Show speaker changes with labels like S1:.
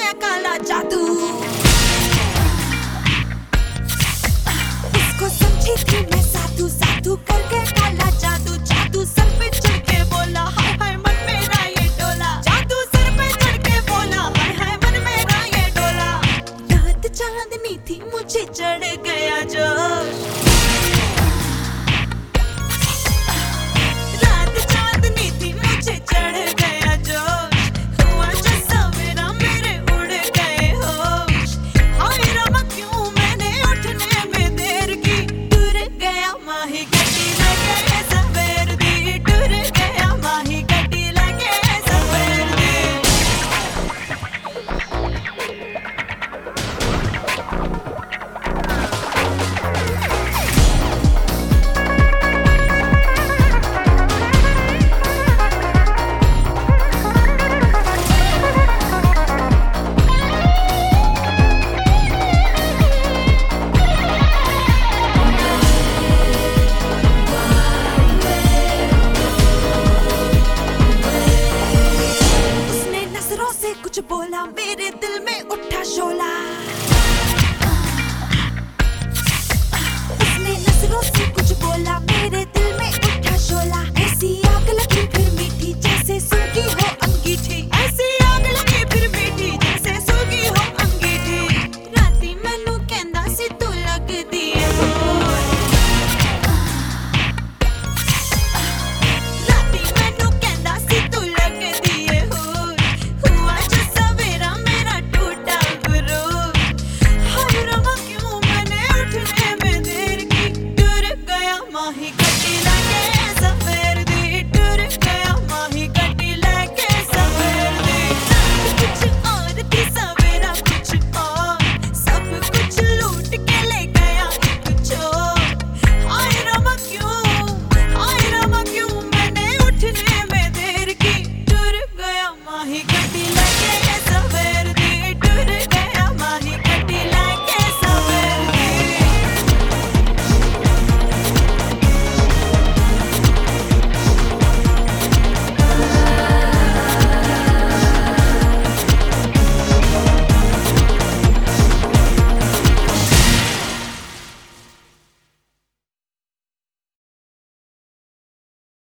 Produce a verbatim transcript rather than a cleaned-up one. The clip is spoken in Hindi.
S1: मैं काला जादू। उसको समझी थी मैं साधु, साधु करके काला जादू। जादू सर पे चढ़ के बोला हाय हाय मन मेरा ये डोला। जादू सर पे चढ़ के बोला हाय हाय मन मेरा ये डोला। रात चांदनी थी मुझे चढ़ गया जोश। रात चांदनी थी मुझे चढ़ गया जोश। हुआ जो सवेरा मेरे उड़ गए होश। हाय रमा क्यों मैंने उठने में देर की। टूर गया माही गड्डी लगे सवेर दी। टूर गया माही गड्डी लगे सवेर दी। उसने नजरों से कुछ बोला मेरे दिल में उठा शोला।